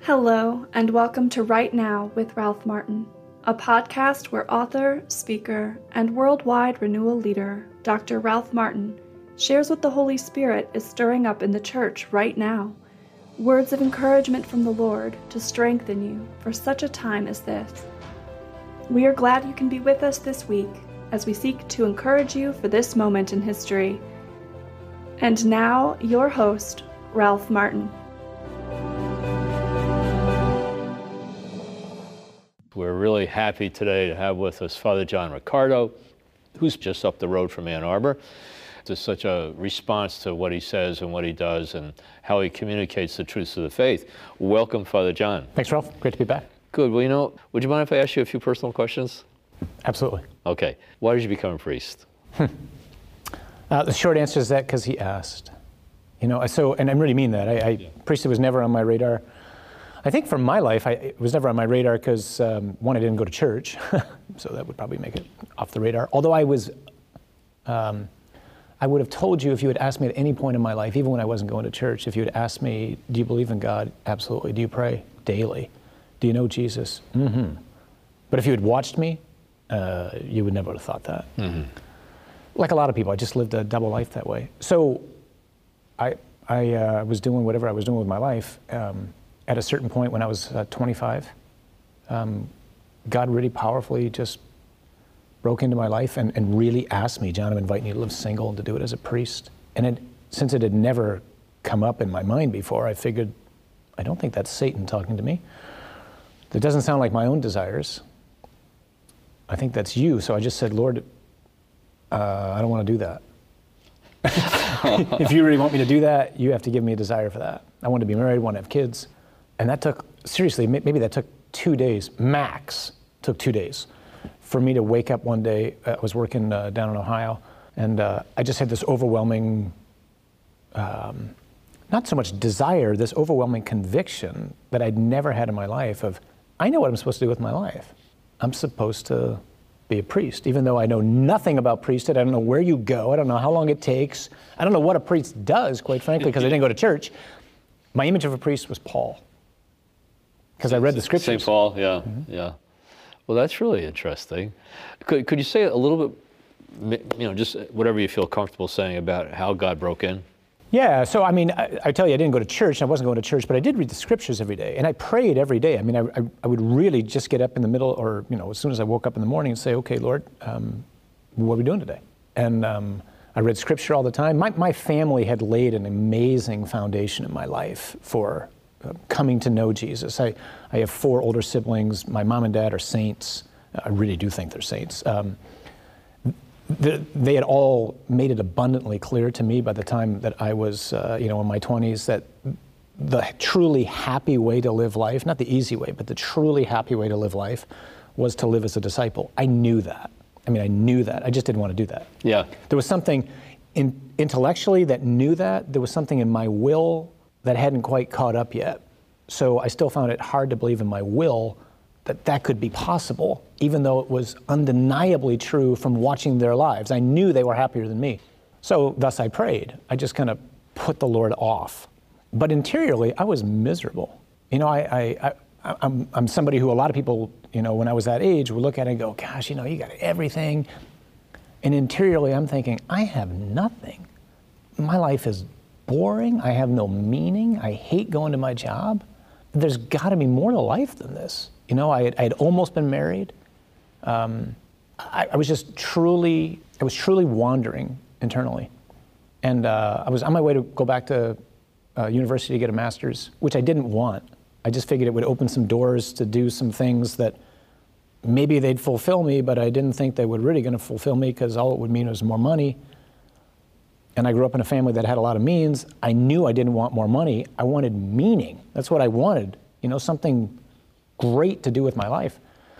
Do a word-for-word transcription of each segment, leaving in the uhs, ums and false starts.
Hello, and welcome to Right Now with Ralph Martin, a podcast where author, speaker, and worldwide renewal leader, Doctor Ralph Martin, shares what the Holy Spirit is stirring up in the church right now. Words of encouragement from the Lord to strengthen you for such a time as this. We are glad you can be with us this week as we seek to encourage you for this moment in history. And now, your host, Ralph Martin. We're really happy today to have with us Father John Riccardo, who's just up the road from Ann Arbor. It's such a response to what he says and what he does and how he communicates the truths of the faith. Welcome, Father John. Thanks, Ralph. Great to be back. Good. Well, you know, would you mind if I ask you a few personal questions? Absolutely. Okay. Why did you become a priest? Hmm. Uh, the short answer is that because he asked. You know, so, and I really mean that. I, I yeah. Priesthood was never on my radar. I think for my life, I, it was never on my radar because, um, one, I didn't go to church, so that would probably make it off the radar. Although I was, um, I would have told you if you had asked me at any point in my life, even when I wasn't going to church, if you had asked me, do you believe in God? Absolutely. Do you pray? Daily. Do you know Jesus? Mm-hmm. But if you had watched me, uh, you would never have thought that. Mm-hmm. Like a lot of people, I just lived a double life that way. So I, I uh, was doing whatever I was doing with my life. Um, At a certain point when I was uh, twenty-five, um, God really powerfully just broke into my life and, and really asked me, John, I'm inviting you to live single and to do it as a priest. And it, since it had never come up in my mind before, I figured, I don't think that's Satan talking to me. That doesn't sound like my own desires. I think that's you. So I just said, Lord, uh, I don't want to do that. If you really want me to do that, you have to give me a desire for that. I want to be married, I want to have kids. And that took, seriously, maybe that took two days, max, took two days for me to wake up one day. I was working uh, down in Ohio, and uh, I just had this overwhelming, um, not so much desire, this overwhelming conviction that I'd never had in my life of, I know what I'm supposed to do with my life. I'm supposed to be a priest, even though I know nothing about priesthood. I don't know where you go. I don't know how long it takes. I don't know what a priest does, quite frankly, because I didn't go to church. My image of a priest was Paul. Because I read the scriptures. Saint Paul, yeah, mm-hmm. yeah. Well, that's really interesting. Could could you say a little bit, you know, just whatever you feel comfortable saying about how God broke in? Yeah, so I mean, I, I tell you, I didn't go to church, and I wasn't going to church, but I did read the scriptures every day, and I prayed every day. I mean, I, I, I would really just get up in the middle, or, you know, as soon as I woke up in the morning and say, okay, Lord, um, what are we doing today? And um, I read scripture all the time. My, my family had laid an amazing foundation in my life for coming to know Jesus. I, I have four older siblings. My mom and dad are saints. I really do think they're saints. Um, the, they had all made it abundantly clear to me by the time that I was, uh, you know, in my twenties, that the truly happy way to live life, not the easy way, but the truly happy way to live life was to live as a disciple. I knew that. I mean, I knew that. I just didn't want to do that. Yeah. There was something in, intellectually that knew that. There was something in my will that hadn't quite caught up yet. So I still found it hard to believe in my will that that could be possible, even though it was undeniably true from watching their lives. I knew they were happier than me. So thus I prayed. I just kind of put the Lord off. But interiorly, I was miserable. You know, I, I, I, I'm, I'm somebody who a lot of people, you know, when I was that age, would look at it and go, gosh, you know, you got everything. And interiorly, I'm thinking, I have nothing. My life is boring. I have no meaning. I hate going to my job. There's got to be more to life than this. You know, I had, I had almost been married. Um, I, I was just truly, I was truly wandering internally. And uh, I was on my way to go back to uh, university to get a master's, which I didn't want. I just figured it would open some doors to do some things that maybe they'd fulfill me, but I didn't think they were really going to fulfill me because all it would mean was more money. And I grew up in a family that had a lot of means. I knew I didn't want more money. I wanted meaning. That's what I wanted, you know, something great to do with my life.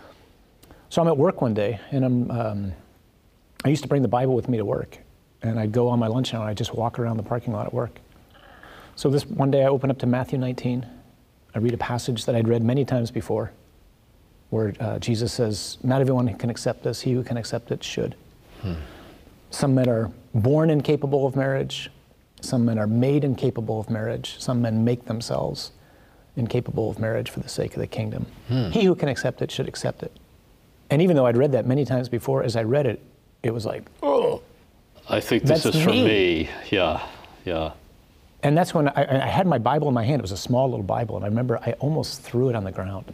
So I'm at work one day, and I'm, um, I used to bring the Bible with me to work. And I'd go on my lunch hour, and I'd just walk around the parking lot at work. So this one day I open up to Matthew nineteen. I read a passage that I'd read many times before, where uh, Jesus says, not everyone can accept this. He who can accept it should. Hmm. Some men are born incapable of marriage. Some men are made incapable of marriage. Some men make themselves. incapable of marriage for the sake of the kingdom. Hmm. He who can accept it should accept it. And even though I'd read that many times before, as I read it, it was like, oh. I think this That's is for me. me. Yeah, yeah. And that's when I, I had my Bible in my hand. It was a small little Bible, and I remember I almost threw it on the ground.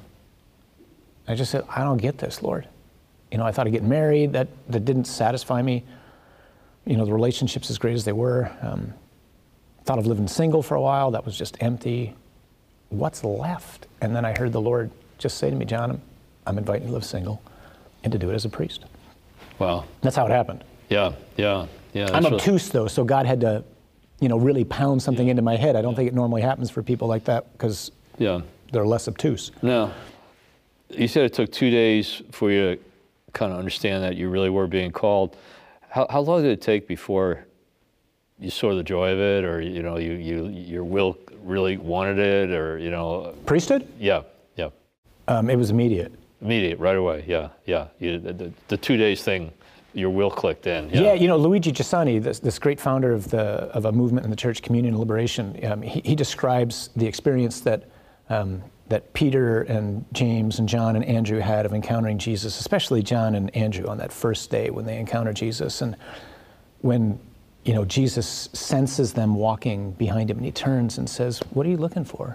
I just said, I don't get this, Lord. You know, I thought of getting married. That, that didn't satisfy me. You know, the relationships, as great as they were. Um, thought of living single for a while. That was just empty. What's left? And then I heard the Lord just say to me, John, I'm, I'm inviting you to live single and to do it as a priest. Wow. That's how it happened. Yeah, yeah, yeah. I'm really... obtuse, though, so God had to, you know, really pound something yeah. into my head. I don't think it normally happens for people like that because yeah. they're less obtuse. No. You said it took two days for you to kind of understand that you really were being called. How, how long did it take before you saw the joy of it, or you know, you, you your will really wanted it, or you know? Priesthood? Yeah, yeah. Um, it was immediate. Immediate, right away. Yeah, yeah. You, the, the, the two days thing, your will clicked in. Yeah, yeah you know, Luigi Giussani, this, this great founder of the of a movement in the church, Communion and Liberation. Um, he, he describes the experience that um, that Peter and James and John and Andrew had of encountering Jesus, especially John and Andrew on that first day when they encountered Jesus, and when you know Jesus senses them walking behind him, and he turns and says, "What are you looking for?"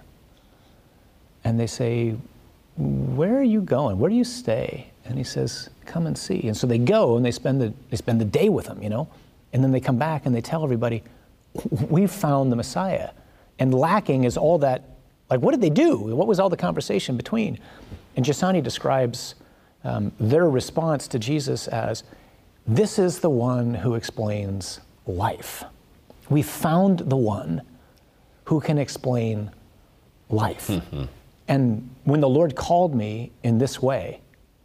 And they say, "Where are you going? Where do you stay?" And he says, "Come and see." And so they go and they spend the they spend the day with him, you know, and then they come back and they tell everybody, "We've found the Messiah." And lacking is all that. Like, what did they do? What was all the conversation between? And Giussani describes um, their response to Jesus as, "This is the one who explains life. We found the one who can explain life." Mm-hmm. And when the Lord called me in this way,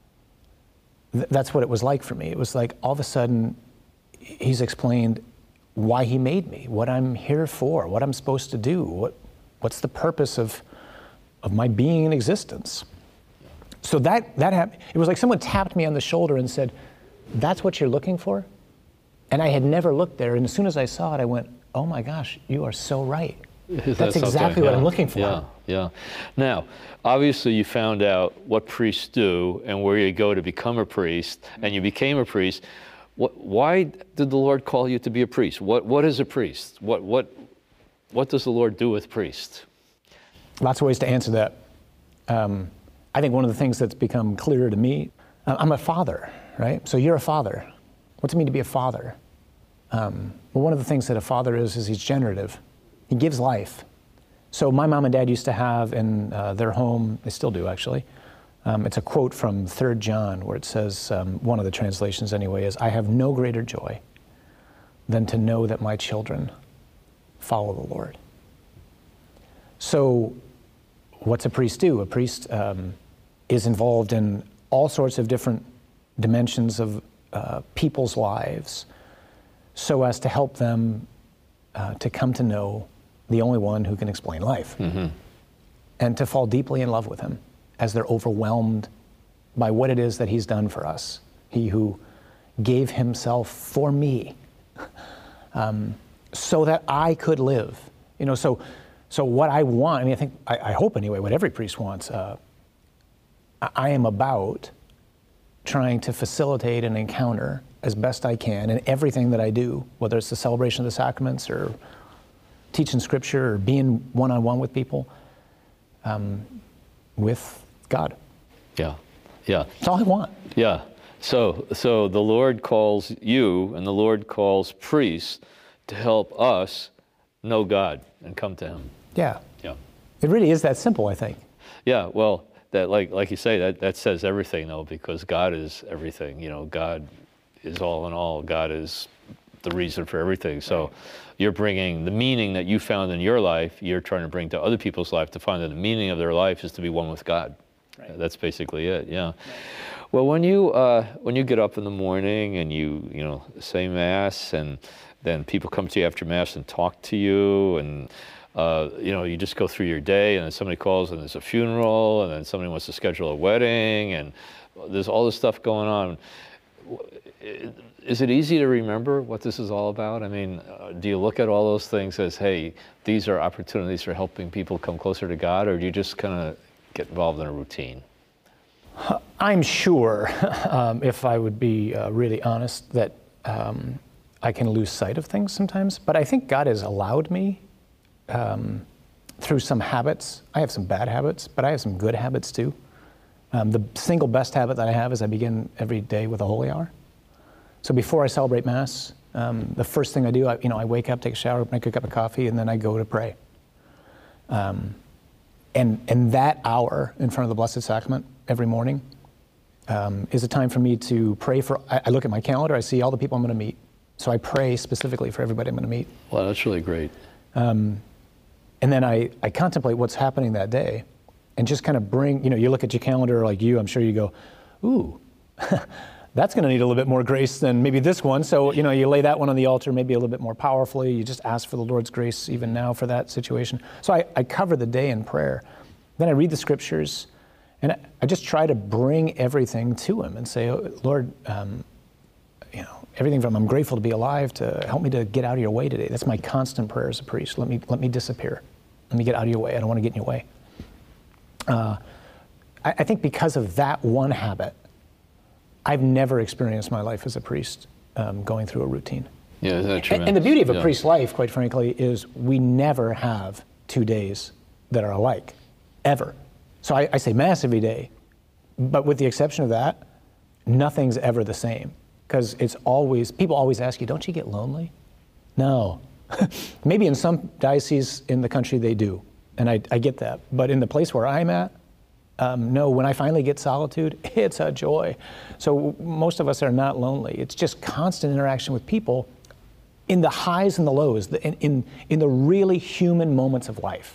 th- that's what it was like for me. It was like all of a sudden, he's explained why he made me, what I'm here for, what I'm supposed to do, what what's the purpose of of my being in existence. So that that happened. It was like someone tapped me on the shoulder and said, "That's what you're looking for?" And I had never looked there. And as soon as I saw it, I went, "Oh my gosh, you are so right. That's, That's exactly what yeah. I'm looking for." Yeah, yeah. Now, obviously you found out what priests do and where you go to become a priest, and you became a priest. What, why did the Lord call you to be a priest? What What is a priest? What What What does the Lord do with priests? Lots of ways to answer that. Um, I think one of the things that's become clearer to me, uh, I'm a father, right? So you're a father. What's it mean to be a father? Um, well, one of the things that a father is, is he's generative. He gives life. So my mom and dad used to have in uh, their home, they still do actually, um, it's a quote from Third John where it says, um, one of the translations anyway, is, "I have no greater joy than to know that my children follow the Lord." So what's a priest do? A priest um, is involved in all sorts of different dimensions of uh, people's lives so as to help them uh, to come to know the only one who can explain life, mm-hmm. and to fall deeply in love with him as they're overwhelmed by what it is that he's done for us. He who gave himself for me um, so that I could live. You know, so so what I want, I mean, I think, I, I hope anyway, what every priest wants, uh, I, I am about trying to facilitate an encounter as best I can in everything that I do, whether it's the celebration of the sacraments or teaching scripture or being one-on-one with people, um, with God. Yeah, yeah. That's all I want. Yeah. So, so the Lord calls you and the Lord calls priests to help us know God and come to Him. Yeah. Yeah. It really is that simple, I think. Yeah. Well, that like like you say, that that says everything though, because God is everything. You know, God is all in all. God is the reason for everything. So, right. You're bringing the meaning that you found in your life. You're trying to bring to other people's life to find that the meaning of their life is to be one with God. Right. That's basically it. Yeah. Right. Well, when you uh, when you get up in the morning and you you know say Mass, and then people come to you after Mass and talk to you, and uh, you know you just go through your day, and then somebody calls and there's a funeral, and then somebody wants to schedule a wedding, and there's all this stuff going on. is it easy to remember what this is all about? I mean, uh, do you look at all those things as, hey, these are opportunities for helping people come closer to God, or do you just kind of get involved in a routine? I'm sure, um, if I would be uh, really honest, that um, I can lose sight of things sometimes, but I think God has allowed me um, through some habits. I have some bad habits, but I have some good habits too. Um, the single best habit that I have is I begin every day with a holy hour. So before I celebrate Mass, um, the first thing I do, I, you know, I wake up, take a shower, make a cup of coffee, and then I go to pray. Um, and, and that hour in front of the Blessed Sacrament every morning um, is a time for me to pray for, I, I look at my calendar, I see all the people I'm going to meet. So I pray specifically for everybody I'm going to meet. Well, that's really great. Um, and then I, I contemplate what's happening that day and just kind of bring, you know, you look at your calendar like you, I'm sure you go, ooh, that's going to need a little bit more grace than maybe this one. So, you know, you lay that one on the altar maybe a little bit more powerfully. You just ask for the Lord's grace even now for that situation. So I, I cover the day in prayer. Then I read the scriptures, and I, I just try to bring everything to Him and say, oh, Lord, um, you know, everything from I'm grateful to be alive to help me to get out of your way today. That's my constant prayer as a priest. Let me let me disappear. Let me get out of your way. I don't want to get in your way. Uh, I, I think because of that one habit, I've never experienced my life as a priest um, going through a routine. Yeah, isn't that true? And, and the beauty of a yeah. priest's life, quite frankly, is we never have two days that are alike, ever. So I, I say Mass every day, but with the exception of that, nothing's ever the same. Because it's always, people always ask you, don't you get lonely? No. Maybe in some dioceses in the country they do, and I, I get that. But in the place where I'm at, Um, no, when I finally get solitude, it's a joy. So most of us are not lonely. It's just constant interaction with people in the highs and the lows, the, in, in, in the really human moments of life.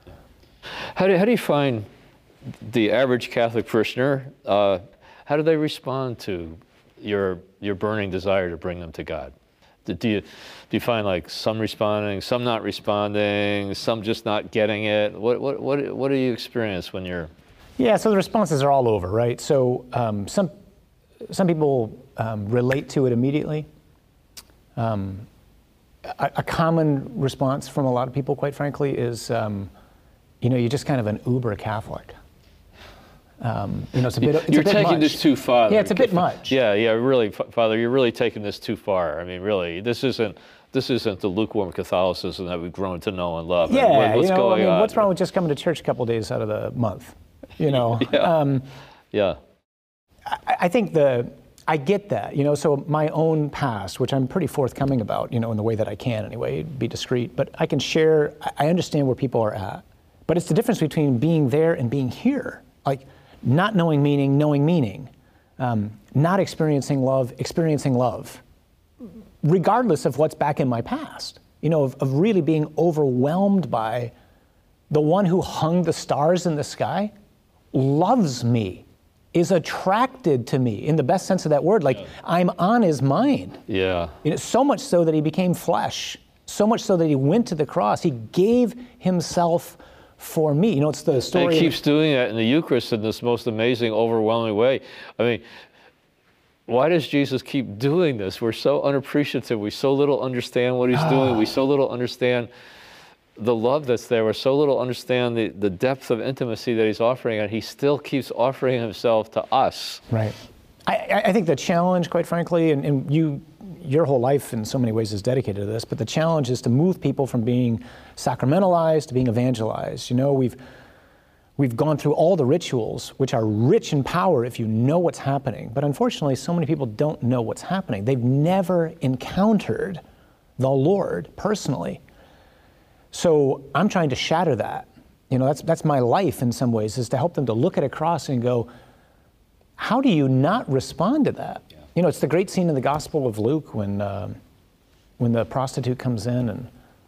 How do, how do you find the average Catholic parishioner, uh, how do they respond to your, your burning desire to bring them to God? Do you, do you find like some responding, some not responding, some just not getting it? What, what, what, what do you experience when you're... Yeah, so the responses are all over, right? So um, some some people um, relate to it immediately. Um, a, a common response from a lot of people, quite frankly, is, um, you know, you're just kind of an uber Catholic. Um, you know, it's a bit. It's you're a bit taking much. this too far. Yeah, it's a bit much. Yeah, yeah, really, Father, you're really taking this too far. I mean, really, this isn't. This isn't the lukewarm Catholicism that we've grown to know and love. Yeah, I mean, what's you know, going I mean, on? what's wrong with just coming to church a couple days out of the month? You know, yeah. Um, yeah. I, I think the, I get that, you know, so my own past, which I'm pretty forthcoming about, you know, in the way that I can anyway, be discreet, but I can share, I understand where people are at. But it's the difference between being there and being here. Like, not knowing meaning, knowing meaning. Um, not experiencing love, experiencing love. Regardless of what's back in my past. You know, of, of really being overwhelmed by the one who hung the stars in the sky, loves me, is attracted to me, in the best sense of that word. Like, yeah. I'm on his mind. Yeah. You know, so much so that he became flesh. So much so that he went to the cross. He gave himself for me. You know, it's the story. And he keeps doing that in the Eucharist in this most amazing, overwhelming way. I mean, why does Jesus keep doing this? We're so unappreciative. We so little understand what he's ah. doing. We so little understand the love that's there. We're so little understand the, the depth of intimacy that he's offering, and he still keeps offering himself to us. Right. I, I think the challenge, quite frankly, and, and you, your whole life in so many ways is dedicated to this, but the challenge is to move people from being sacramentalized to being evangelized. You know, we've, we've gone through all the rituals, which are rich in power if you know what's happening, but unfortunately so many people don't know what's happening. They've never encountered the Lord personally. So I'm trying to shatter that. You know, that's that's my life in some ways, is to help them to look at a cross and go, how do you not respond to that? Yeah. You know, it's the great scene in the Gospel of Luke when um, when the prostitute comes in and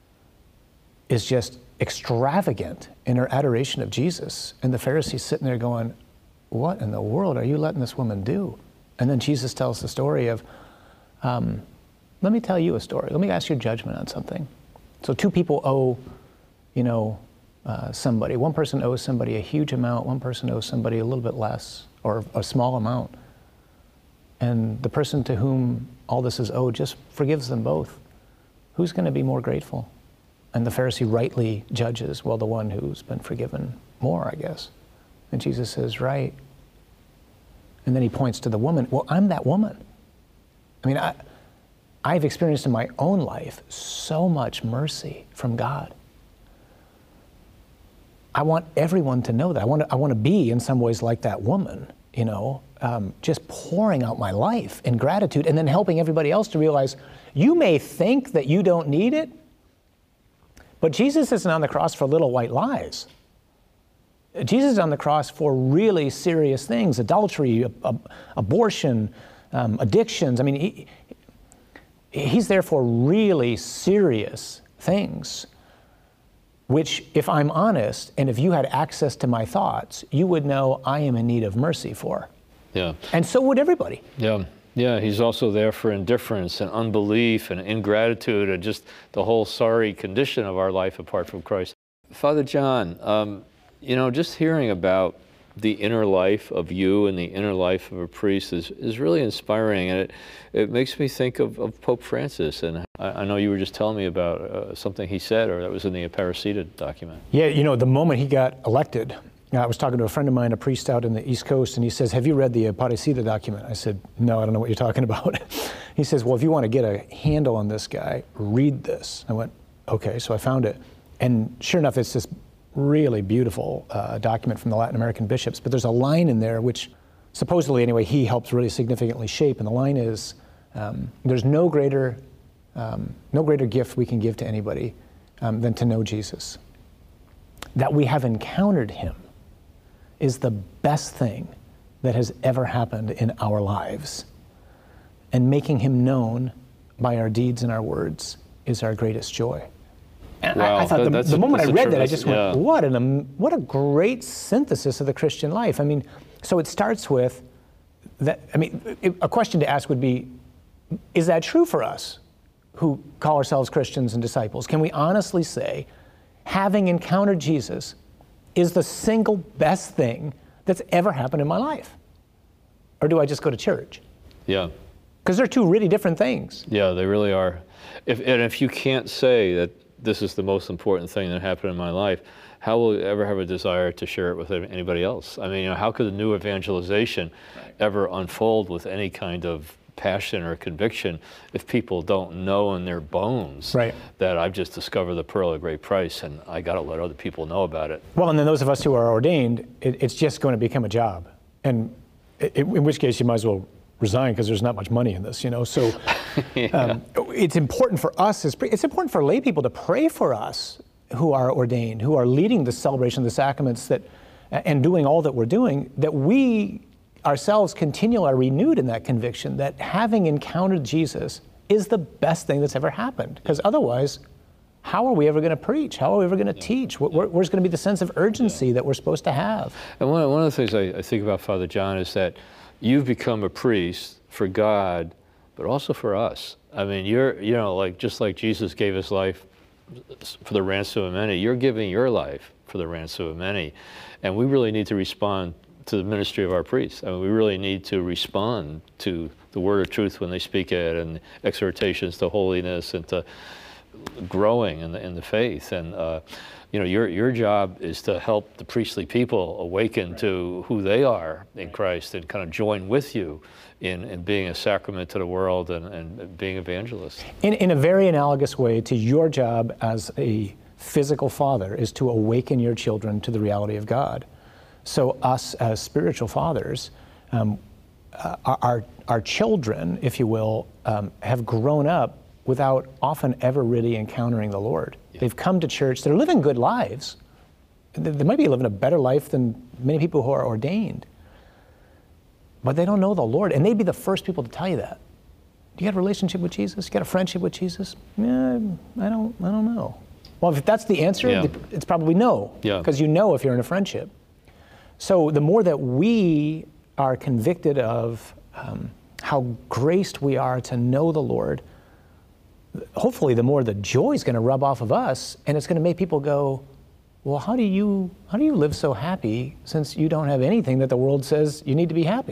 is just extravagant in her adoration of Jesus. And the Pharisee's sitting there going, what in the world are you letting this woman do? And then Jesus tells the story of, um, let me tell you a story. Let me ask your judgment on something. So two people owe, you know, uh, somebody. One person owes somebody a huge amount. One person owes somebody a little bit less or a small amount. and the person to whom all this is owed just forgives them both, who's going to be more grateful? And the Pharisee rightly judges, well, the one who's been forgiven more, I guess. And Jesus says, right. And then he points to the woman. Well, I'm that woman. I mean, I, I've experienced in my own life so much mercy from God. I want everyone to know that. I want to, I want to be in some ways like that woman, you know, um, just pouring out my life in gratitude and then helping everybody else to realize, you may think that you don't need it, but Jesus isn't on the cross for little white lies. Jesus is on the cross for really serious things, adultery, ab- ab- abortion, um, addictions. I mean, he, he's there for really serious things, which, if I'm honest, and if you had access to my thoughts, you would know I am in need of mercy for. Yeah. And so would everybody. Yeah. Yeah, he's also there for indifference and unbelief and ingratitude and just the whole sorry condition of our life apart from Christ. Father John, um, you know, just hearing about the inner life of you and the inner life of a priest is, is really inspiring, and it, it makes me think of, of Pope Francis. And I, I know you were just telling me about uh, something he said, or that was in the Aparecida document. Yeah, you know, the moment he got elected, I was talking to a friend of mine, a priest out in the East Coast, and he says, have you read the Aparecida document? I said, no, I don't know what you're talking about. He says, well, if you want to get a handle on this guy, read this. I went, okay, so I found it. And sure enough, it's this really beautiful uh, document from the Latin American bishops, but there's a line in there which supposedly, anyway, he helped really significantly shape, and the line is, um, there's no greater, um, no greater gift we can give to anybody um, than to know Jesus. That we have encountered him is the best thing that has ever happened in our lives. And making him known by our deeds and our words is our greatest joy. And wow, I, I thought that, the, the a, moment I read that, I just went, yeah. what, an, um, what a great synthesis of the Christian life. I mean, so it starts with, that. I mean, it, a question to ask would be, is that true for us who call ourselves Christians and disciples? Can we honestly say, having encountered Jesus is the single best thing that's ever happened in my life? Or do I just go to church? Yeah. Because they're two really different things. Yeah, they really are. If, and if you can't say that this is the most important thing that happened in my life, how will you ever have a desire to share it with anybody else? I mean, you know, how could a new evangelization right. ever unfold with any kind of passion or conviction if people don't know in their bones right. that I've just discovered the pearl of great price and I got to let other people know about it? Well, and then those of us who are ordained, it, it's just going to become a job. And it, in which case you might as well resign because there's not much money in this, you know. So yeah. um, it's important for us, as pre- it's important for lay people to pray for us who are ordained, who are leading the celebration of the sacraments that, and doing all that we're doing, that we ourselves continually are renewed in that conviction that having encountered Jesus is the best thing that's ever happened. Because otherwise, how are we ever going to preach? How are we ever going to yeah. teach? Where, yeah. Where's going to be the sense of urgency yeah. that we're supposed to have? And one, one of the things I, I think about, Father John, is that you've become a priest for God, but also for us. I mean, you're, you know, like just like Jesus gave his life for the ransom of many, you're giving your life for the ransom of many. And we really need to respond to the ministry of our priests. I mean, we really need to respond to the word of truth when they speak it, and exhortations to holiness and to growing in the, in the faith. And uh, you know, your your job is to help the priestly people awaken right. to who they are in right. Christ, and kind of join with you in, in being a sacrament to the world and, and being evangelists. In, in a very analogous way to your job as a physical father is to awaken your children to the reality of God. So us as spiritual fathers, um, uh, our, our children, if you will, um, have grown up without often ever really encountering the Lord. Yeah. They've come to church, they're living good lives. They, they might be living a better life than many people who are ordained, but they don't know the Lord, and they'd be the first people to tell you that. Do you got a relationship with Jesus? You got a friendship with Jesus? Yeah, I don't, I don't know. Well, if that's the answer, yeah. it's probably no, because yeah. you know if you're in a friendship. So the more that we are convicted of um, how graced we are to know the Lord, hopefully the more the joy is going to rub off of us, and it's going to make people go, well, how do you how do you live so happy since you don't have anything that the world says you need to be happy?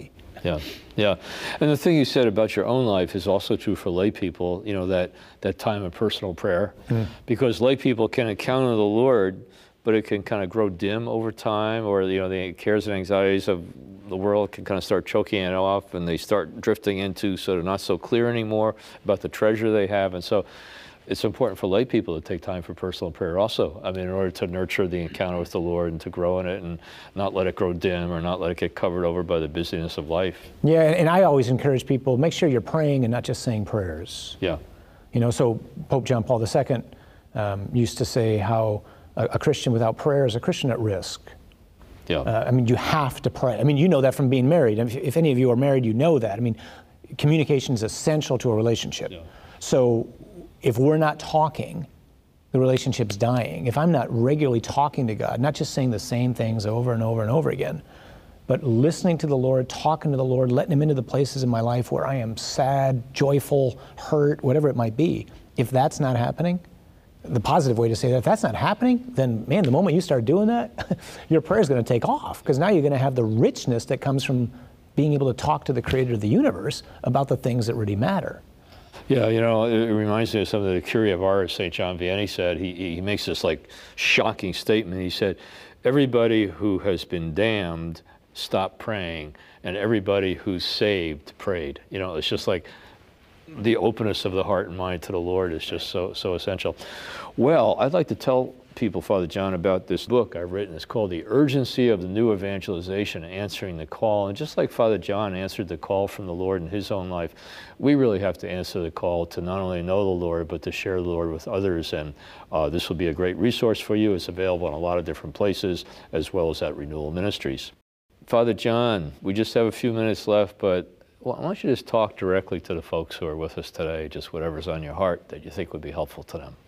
Yeah, yeah. And the thing you said about your own life is also true for lay people, you know, that, that time of personal prayer. Mm. Because lay people can encounter the Lord, but it can kind of grow dim over time, or, you know, the cares and anxieties of the world can kind of start choking it off, and they start drifting into sort of not so clear anymore about the treasure they have. And so it's important for lay people to take time for personal prayer also. I mean, in order to nurture the encounter with the Lord and to grow in it and not let it grow dim or not let it get covered over by the busyness of life. Yeah, and I always encourage people, make sure you're praying and not just saying prayers. Yeah. You know, so Pope John Paul the Second um, used to say how a, a Christian without prayer is a Christian at risk. Yeah. Uh, I mean, you have to pray. I mean, you know that from being married. If, if any of you are married, you know that. I mean, communication is essential to a relationship. Yeah. So if we're not talking, the relationship's dying. If I'm not regularly talking to God, not just saying the same things over and over and over again, but listening to the Lord, talking to the Lord, letting Him into the places in my life where I am sad, joyful, hurt, whatever it might be, if that's not happening, the positive way to say that, if that's not happening, then man, the moment you start doing that, your prayer is going to take off, because now you're going to have the richness that comes from being able to talk to the Creator of the universe about the things that really matter. Yeah, you know, it reminds me of something the Curé of Ars, Saint John Vianney, said. He, he makes this like shocking statement. He said, everybody who has been damned stopped praying, and everybody who's saved prayed. You know, it's just like the openness of the heart and mind to the Lord is just so, so essential. Well, I'd like to tell people, Father John, about this book I've written. It's called The Urgency of the New Evangelization, Answering the Call. And just like Father John answered the call from the Lord in his own life, we really have to answer the call to not only know the Lord, but to share the Lord with others. And uh, this will be a great resource for you. It's available in a lot of different places, as well as at Renewal Ministries. Father John, we just have a few minutes left, but why don't you just talk directly to the folks who are with us today, just whatever's on your heart that you think would be helpful to them.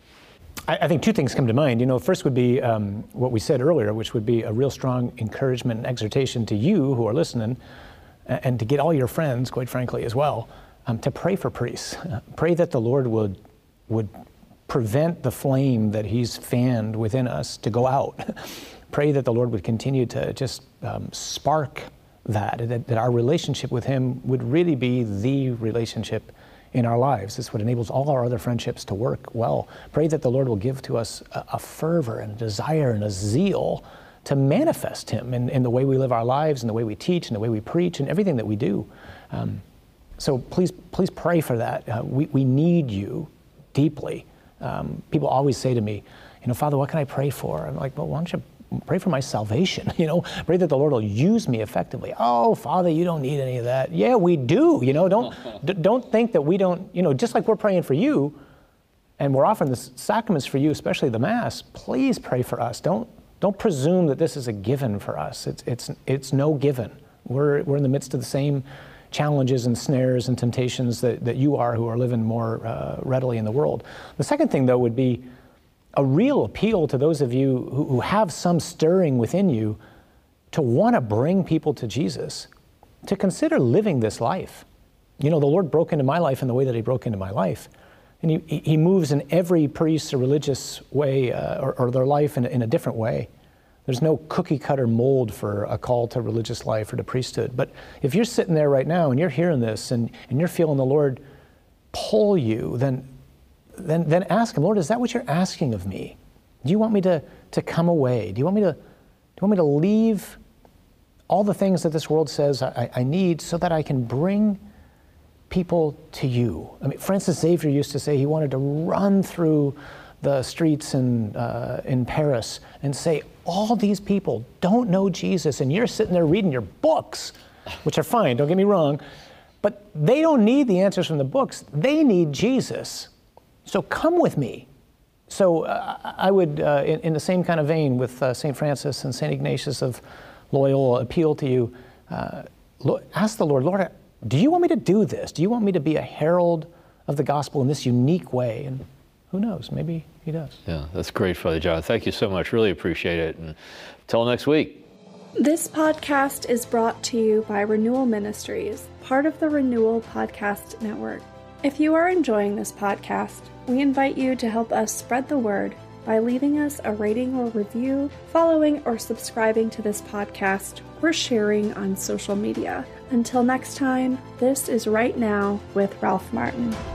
I think two things come to mind. You know, first would be um, what we said earlier, which would be a real strong encouragement and exhortation to you who are listening, and to get all your friends, quite frankly, as well, um, to pray for priests. Uh, pray that the Lord would would prevent the flame that He's fanned within us to go out. Pray that the Lord would continue to just um, spark that, that, that our relationship with Him would really be the relationship in our lives. This is what enables all our other friendships to work well. Pray that the Lord will give to us a, a fervor and a desire and a zeal to manifest Him in, in the way we live our lives, and the way we teach, and the way we preach, and everything that we do. Um, so please, please pray for that. Uh, we, we need you deeply. Um, people always say to me, you know, Father, what can I pray for? I'm like, well, why don't you pray for my salvation? You know, pray that the Lord will use me effectively. Oh, Father, you don't need any of that. Yeah, we do. You know, don't d- don't think that we don't. You know, just like we're praying for you, and we're offering the sacraments for you, especially the Mass. Please pray for us. Don't don't presume that this is a given for us. It's it's it's no given. We're we're in the midst of the same challenges and snares and temptations that, that you are, who are living more uh, readily in the world. The second thing, though, would be a real appeal to those of you who, who have some stirring within you to want to bring people to Jesus, to consider living this life. You know, the Lord broke into my life in the way that He broke into my life. And He, he moves in every priest's religious way uh, or, or their life in, in a different way. There's no cookie cutter mold for a call to religious life or to priesthood. But if you're sitting there right now and you're hearing this and, and you're feeling the Lord pull you, then Then, then ask Him, Lord, is that what you're asking of me? Do you want me to, to come away? Do you want me to, do you want me to leave all the things that this world says I, I need, so that I can bring people to you? I mean, Francis Xavier used to say he wanted to run through the streets in, uh, in Paris and say, all these people don't know Jesus, and you're sitting there reading your books, which are fine, don't get me wrong, but they don't need the answers from the books. They need Jesus. So come with me. So uh, I would, uh, in, in the same kind of vein with uh, Saint Francis and Saint Ignatius of Loyola, appeal to you. Uh, ask the Lord, Lord, do you want me to do this? Do you want me to be a herald of the gospel in this unique way? And who knows, maybe He does. Yeah, that's great, Father John. Thank you so much. Really appreciate it. And until next week. This podcast is brought to you by Renewal Ministries, part of the Renewal Podcast Network. If you are enjoying this podcast, we invite you to help us spread the word by leaving us a rating or review, following or subscribing to this podcast, or sharing on social media. Until next time, this is Right Now with Ralph Martin.